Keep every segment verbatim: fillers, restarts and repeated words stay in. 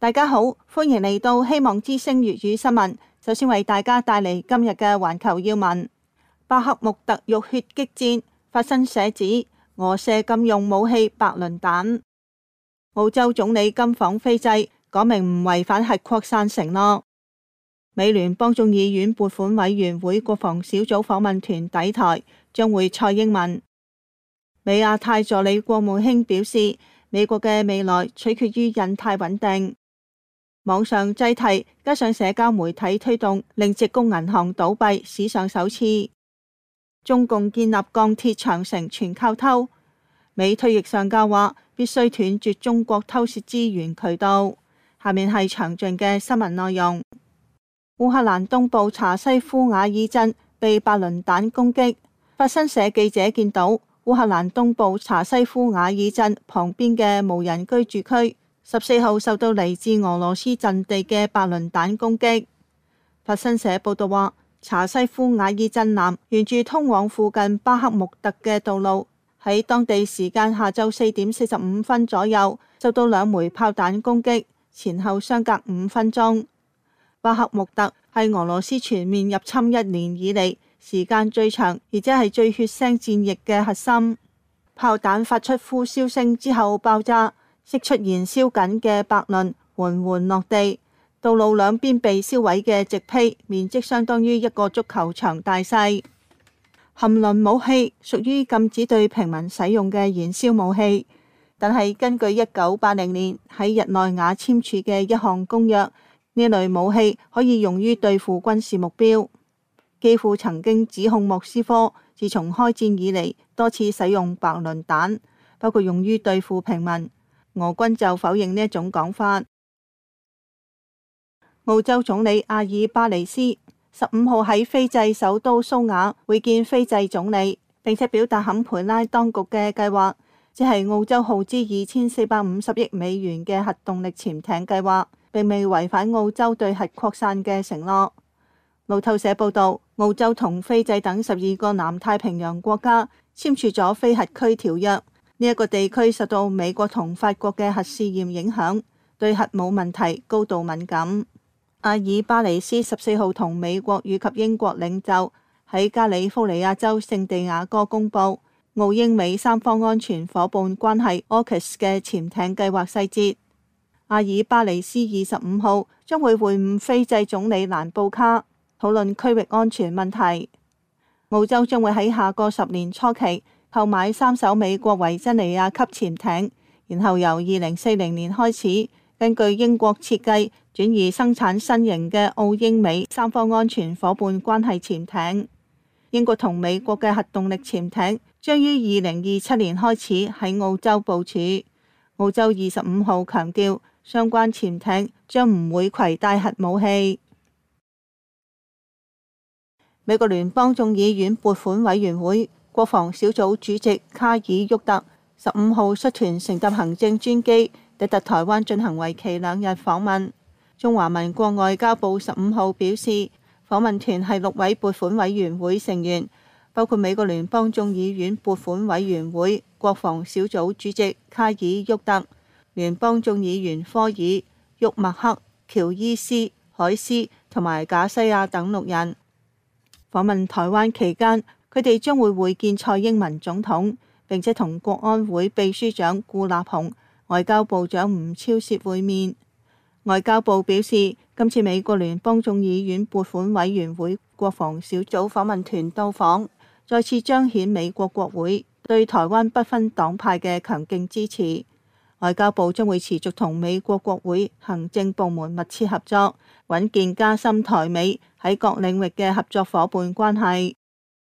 大家好，歡迎嚟到希望之聲粵語新聞。首先為大家帶嚟今日嘅環球要聞。巴克穆特浴血激戰，法新社指俄射禁用武器白磷彈。澳洲總理今訪斐濟，講明唔違反核擴散承諾。美聯邦眾議院撥款委員會國防小組訪問團抵台，將會蔡英文。美亞太助理國務卿表示，美國嘅未來取決於印太穩定。網上擠提加上社交媒體推動，令矽谷銀行倒閉，史上首次。中共建立鋼鐵長城全靠偷。美退役上校話必須斷絕中國偷竊資源渠道。下面係詳盡嘅新聞內容。烏克蘭東部查西夫瓦爾鎮被白磷彈攻擊。法新社記者見到烏克蘭東部查西夫瓦爾鎮旁邊嘅無人居住區十四號受到嚟自俄羅斯陣地嘅白磷彈攻擊。法新社報道話，查西夫瓦爾鎮南沿住通往附近巴克穆特嘅道路，喺當地時間下晝四點四十五分左右受到兩枚炮彈攻擊，前後相隔五分鐘。巴克穆特係俄羅斯全面入侵一年以嚟時間最長，而且係最血腥戰役嘅核心。炮彈發出呼嘯聲之後爆炸，釋出燃燒緊嘅白磷，緩緩落地。道路兩邊被燒毀嘅植被面積相當於一個足球場大細。含磷武器屬於禁止對平民使用嘅燃燒武器，但係根據一九八零年喺日內瓦簽署嘅一項公約，呢類武器可以用於對付軍事目標。基輔曾經指控莫斯科自從開戰以嚟多次使用白磷彈，包括用於對付平民。俄軍就否認呢一種講法。澳洲總理阿爾巴尼斯十五號喺斐濟首都蘇瓦會見斐濟總理，並且表達坎培拉當局嘅計劃，即係澳洲耗資二千四百五十億美元嘅核動力潛艇計劃，並未違反澳洲對核擴散嘅承諾。路透社報道，澳洲同斐濟等十二個南太平洋國家簽署咗非核區條約。呢一個地區受到美國同法國嘅核試驗影響，對核武問題高度敏感。阿爾巴尼斯十四號同美國以及英國領袖喺加利福尼亞州聖地亞哥公佈澳英美三方安全夥伴關係 A U K U S 嘅潛艇計劃細節。阿爾巴尼斯二十五號將會會晤斐濟總理蘭布卡，討論區域安全問題。澳洲將會喺下個十年初期購買三艘美國維珍尼亞級潛艇，然後由二零四零年開始，根據英國設計轉移生產新型嘅澳英美三方安全夥伴關係潛艇。英國同美國嘅核動力潛艇將於二零二七年開始喺澳洲部署。澳洲二十五號強調，相關潛艇將唔會攜帶核武器。美國聯邦眾議院撥款委員會國防小組主席卡爾沃特十五號率團乘搭行政專機抵達台灣進行為期兩日訪問。中華民國外交部十五號表示，訪問團係六位撥款委員會成員，包括美國聯邦眾議院撥款委員會國防小組主席卡爾沃特、聯邦眾議員科爾、沃麥克、喬伊斯、海斯同埋賈西亞等六人。訪問台灣期間，佢哋將會會見蔡英文總統，並且同國安會秘書長顧立雄、外交部長吳釗燮會面。外交部表示，今次美國聯邦眾議院撥款委員會國防小組訪問團到訪，再次彰顯美國國會對台灣不分黨派嘅強勁支持。外交部將會持續同美國國會行政部門密切合作，穩健加深台美喺各領域嘅合作夥伴關係。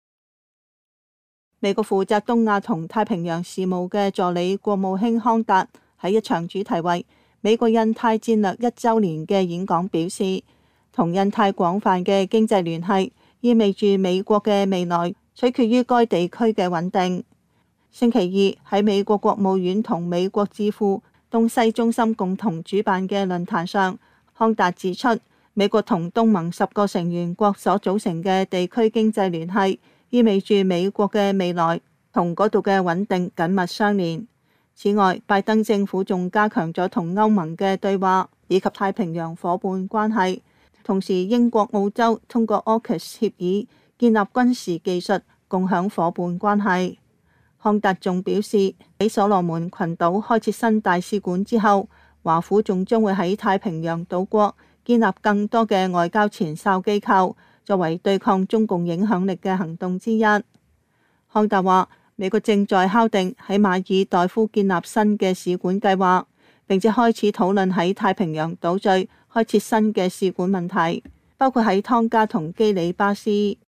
美國負責東亞同太平洋事務嘅助理國務卿康達喺一場主題為美國印太戰略一週年嘅演講表示，同印太廣泛嘅經濟聯繫意味住美國嘅未來取決於該地區嘅穩定。星期二喺美國國務院同美國智庫東西中心共同主辦嘅論壇上，康達指出，美國同東盟十個成員國所組成嘅地區經濟聯繫意味住美國嘅未來同嗰度嘅穩定緊密相連。此外，拜登政府仲加強咗同歐盟嘅對話， 以及太平洋夥伴關係。同時，英國、澳洲通過 AUKUS 協議建立軍事技術共享夥伴關係。康達仲表示，喺所羅門群島開設新大使館之後，華府仲將會喺太平洋島國建立更多嘅外交前哨機構，作為對抗中共影響力嘅行動之一。康達話，美國正在敲定喺馬爾代夫建立新嘅使館計劃，並且開始討論喺太平洋島嶼開設新嘅使館問題，包括喺湯加同基里巴斯。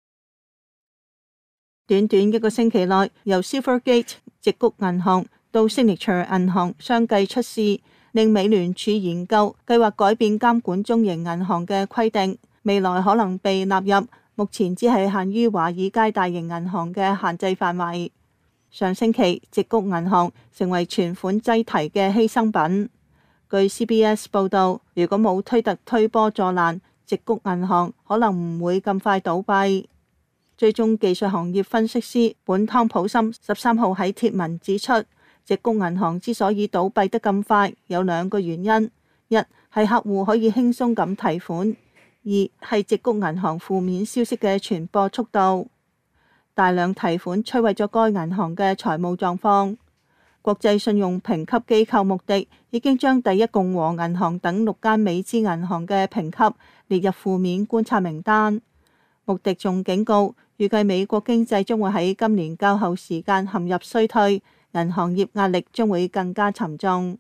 短短一個星期內，由 Silvergate 矽谷銀行到 Signature 銀行相繼出事，令美聯儲研究計劃改變監管中型銀行嘅規定，未來可能被納入目前只係限於華爾街大型銀行嘅限制範圍。上星期，矽谷銀行成為存款擠提嘅犧牲品。據 C B S 報導，如果冇推特推波助瀾，矽谷銀行可能唔會咁快倒閉。追蹤技術行業分析師本湯普森十三號喺貼文指出，矽谷銀行之所以倒閉得咁快，有兩個原因：一係客戶可以輕鬆咁提款；二係矽谷銀行負面消息嘅傳播速度。大量提款摧毀咗該銀行嘅財務狀況。國際信用評級機構穆迪已經將第一共和銀行等六間美資銀行嘅評級列入負面觀察名單。穆迪仲警告，預計美國經濟將會喺今年較後時間陷入衰退，銀行業壓力將會更加沉重。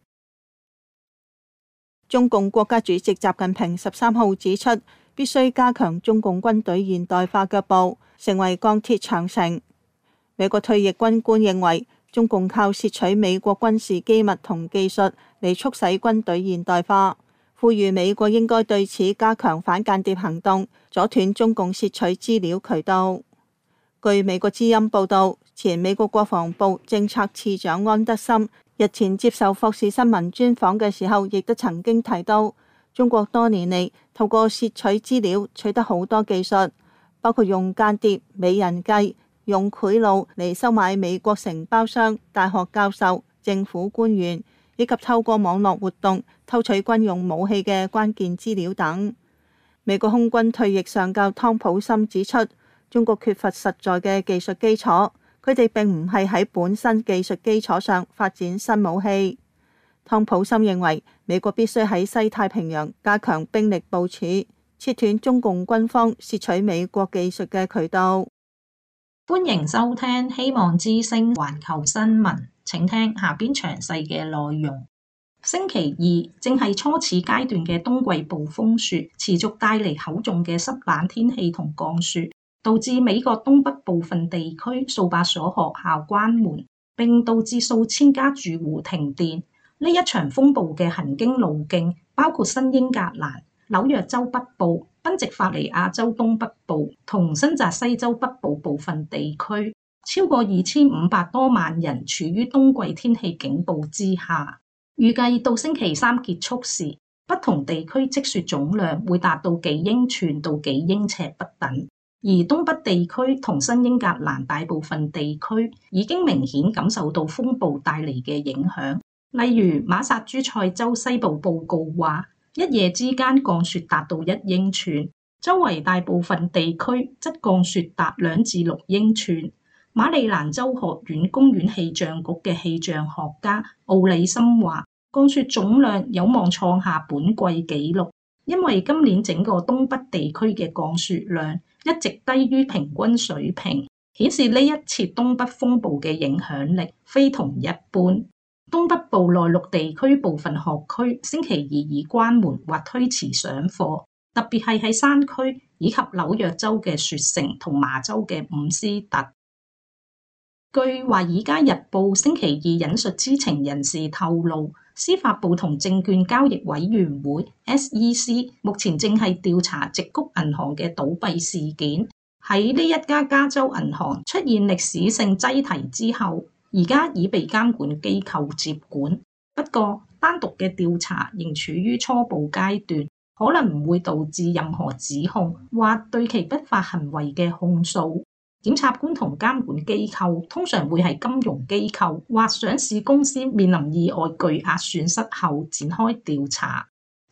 中共國家主席習近平十三號指出，必須加強中共軍隊現代化腳步，成為鋼鐵長城。美國退役軍官認為，中共靠竊取美國軍事機密同技術嚟促使軍隊現代化，呼籲美國應該對此加強反間諜行動，阻斷中共竊取資料渠道。據美國之音報導，前美國國防部政策次長安德森日前接受霍士新聞專訪嘅時候，亦都曾經提到，中國多年嚟透過竊取資料取得好多技術，包括用間諜、美人計、用賄賂嚟收買美國承包商、大學教授、政府官員，以及透過網絡活動偷取軍用武器嘅關鍵資料等。美國空軍退役上校湯普森指出，中國缺乏實在嘅技術基礎，佢哋並唔係喺本身技術基礎上發展新武器。湯普森認為，美國必須喺西太平洋加強兵力部署，切斷中共軍方竊取美國技術嘅渠道。 歡迎收聽希望之聲環球新聞，請聽下邊詳細嘅內容。星期二正係初始階段嘅冬季暴風雪，持續帶嚟厚重嘅濕冷天氣同降雪，導致美國東北部分地區數百所學校關門，並導致數千家住戶停電。呢一場風暴嘅行經路徑包括新英格蘭、紐約州北部、賓夕法尼亞州東北部同新澤西州北部部分地區，超過二千五百多萬人處於冬季天氣警報之下。預計到星期三結束時，不同地區積雪總量會達到幾英寸到幾英尺不等。而東北地區同新英格蘭大部分地區已經明顯感受到風暴帶嚟嘅影響。例如馬薩諸塞州西部報告話，一夜之間降雪達到一英寸，周圍大部分地區則降雪達兩至六英寸。馬里蘭州學院公園氣象局嘅氣象學家奧里森話，降雪總量有望創下本季紀錄，因為今年整個東北地區嘅降雪量一直低於平均水平，顯示呢一次東北風暴嘅影響力非同一般。東北部內陸地區部分學區星期二已關門或推遲上課，特別係喺山區以及紐約州嘅雪城同麻州嘅伍斯特。據華爾街日報星期二引述知情人士透露，司法部同證券交易委員會 S E C 目前正係調查矽谷銀行嘅倒閉事件。喺呢一家加州銀行出現歷史性擠提之後，而家已被監管機構接管。不過單獨嘅調查仍處於初步階段，可能唔會導致任何指控或對其不法行為嘅控訴。檢察官同監管機構通常會喺金融機構或上市公司面臨意外巨額損失後展開調查。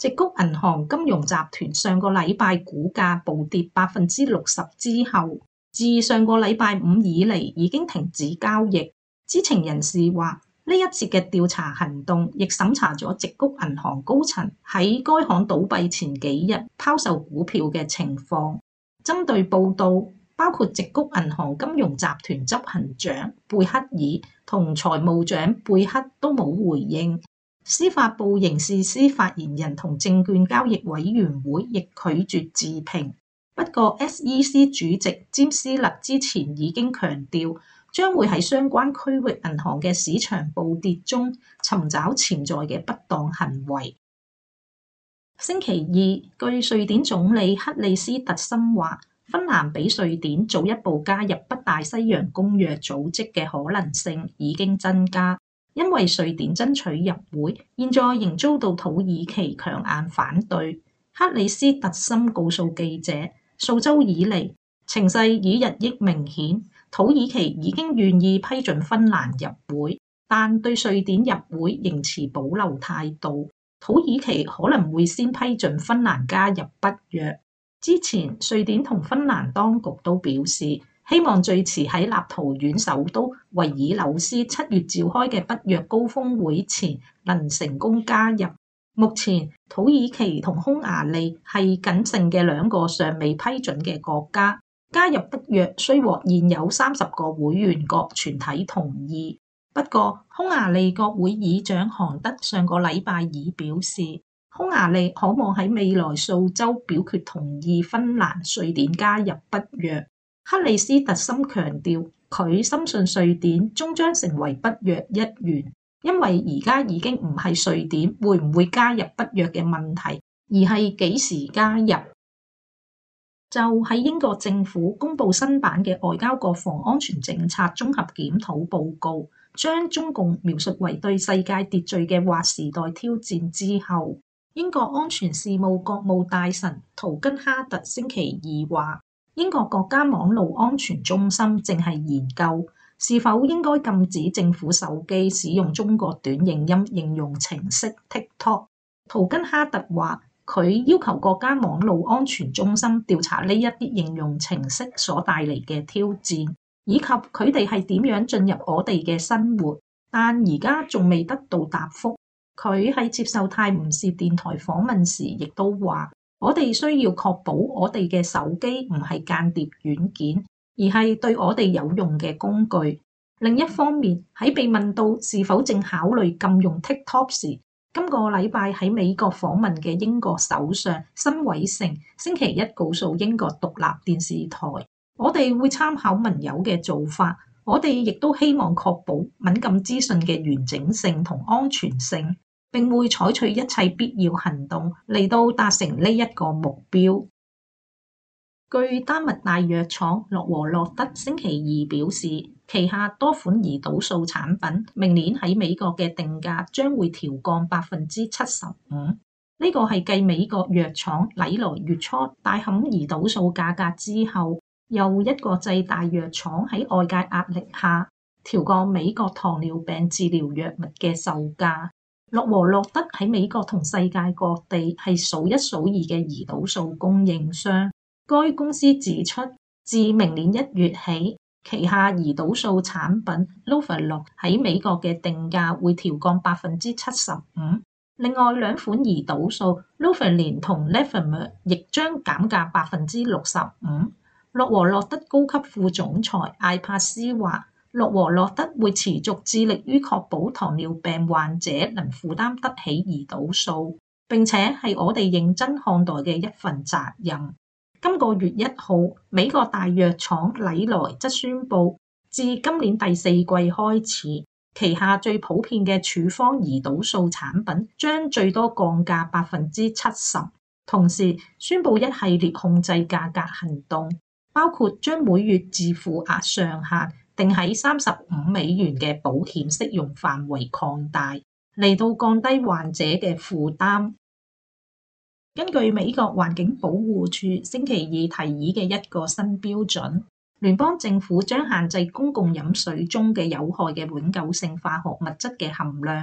矽谷銀行金融集團上個禮拜股價暴跌百分之六十之後，自上個禮拜五以嚟已經停止交易。知情人士話，呢一次嘅調查行動亦審查咗矽谷銀行高層喺該行倒閉前幾日拋售股票嘅情況。針對報導，包括矽谷銀行金融集團執行長貝克爾同財務長貝克都冇回應。司法部刑事司發言人同證券交易委員會亦拒絕置評。不過 S E C 主席詹斯勒之前已經強調，將會喺相關區域銀行嘅市場暴跌中尋找潛在嘅不當行為。星期二，據瑞典總理克里斯特森話，芬蘭比瑞典早一步加入北大西洋公約組織嘅可能性已經增加。因為瑞典爭取入會，現在仍遭到土耳其強硬反對。克里斯特森告訴記者，數週以嚟，情勢已日益明顯，土耳其已經願意批准芬蘭入會，但對瑞典入會仍持保留態度。土耳其可能會先批准芬蘭加入北約。之前，瑞典同芬蘭當局都表示，希望最遲喺立陶宛首都維爾紐斯七月召開嘅北約高峰會前能成功加入。目前土耳其同匈牙利係僅剩嘅兩個尚未批准嘅國家，加入北約須獲現有三十個會員國全體同意。不過匈牙利國會議長韓德上個禮拜已表示，匈牙利可望喺未來數週表決同意芬蘭、瑞典加入北約。克里斯特森強調，佢深信瑞典終將成為北約一員，因為而家已經唔係瑞典會唔會加入北約嘅問題，而係幾時加入。就喺英國政府公布新版嘅外交國防安全政策綜合檢討報告，將中共描述為對世界秩序嘅劃時代挑戰之後，英國安全事務國務大臣圖根哈特星期二話，英國國家網路安全中心正係研究是否應該禁止政府手機使用中國短影音應用程式 TikTok。圖根哈特話，佢要求國家網路安全中心調查呢一啲應用程式所帶嚟嘅挑戰，以及佢哋係點樣進入我哋嘅生活，但而家仲未得到答覆。佢喺接受泰晤士電台訪問時亦都話，我哋需要確保我哋嘅手機唔係間諜軟件，而係對我哋有用嘅工具。另一方面，喺被問到是否正考慮禁用 TikTok 時，今個禮拜喺美國訪問嘅英國首相辛偉誠星期一告訴英國獨立電視台，我哋會參考盟友嘅做法，我哋亦都希望確保敏感資訊嘅完整性同安全性，並會採取一切必要行動嚟到達成呢一個目標。據丹麥大藥廠諾和諾德星期二表示，旗下多款胰島素產品明年喺美國嘅定價將會調降百分之七十五。呢個係繼美國藥廠禮來月初大砍胰島素價格之後，又一個製大藥廠喺外界壓力下調降美國糖尿病治療藥物嘅售價。諾和諾德喺美國同世界各地係數一數二嘅胰島素供應商。該公司指出，自明年一月起，旗下胰島素產品 Novolog 喺美國嘅定價會調降百分之七十五。另外兩款胰島素 Novolin 同 Levemir 亦將減價百分之六十五。諾和諾德高級副總裁艾帕斯話，諾和諾德會持續致力於確保糖尿病患者能負擔得起胰島素，並且係我哋認真看待嘅一份責任。今個月一號，美國大藥廠禮來則宣布，自今年第四季開始，旗下最普遍嘅處方胰島素產品將最多降價百分之七十，同時宣布一系列控制價格行動，包括將每月自付額上限定喺三十五美元嘅保險適用範圍擴大，嚟到降低患者嘅負擔。根據美國環境保護署星期二提議嘅一個新標準，聯邦政府將限制公共飲水中嘅有害嘅永久性化學物質嘅含量，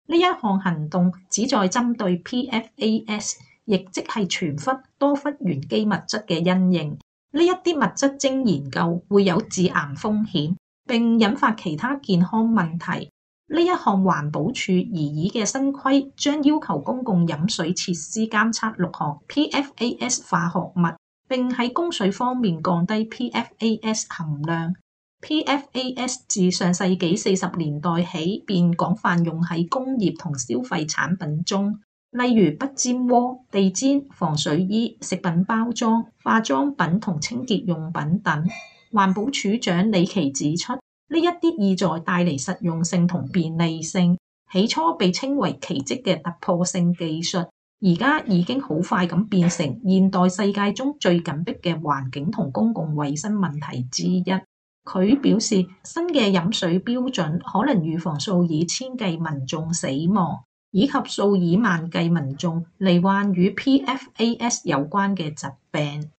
呢一項行動旨在針對 P F A S， 亦即係全氟多氟原基物質嘅因應。呢一啲物質經研究會有致癌風險，並引發其他健康問題。呢一項環保署擬議嘅新規將要求公共飲水設施監測六項 P F A S 化學物，並喺供水方面降低 P F A S 含量。P F A S 自上世紀四十年代起便廣泛用喺工業同消費產品中，例如不粘鍋、地氈、防水衣、食品包裝、化妝品同清潔用品等。環保署長李琦指出，呢一啲意在帶嚟實用性同便利性，起初被稱為奇蹟嘅突破性技術，而家已經好快咁變成現代世界中最緊迫嘅環境同公共衛生問題之一。佢表示，新嘅飲水標準可能預防數以千計民眾死亡，以及數以萬計民眾罹患與 P F A S 有關嘅疾病。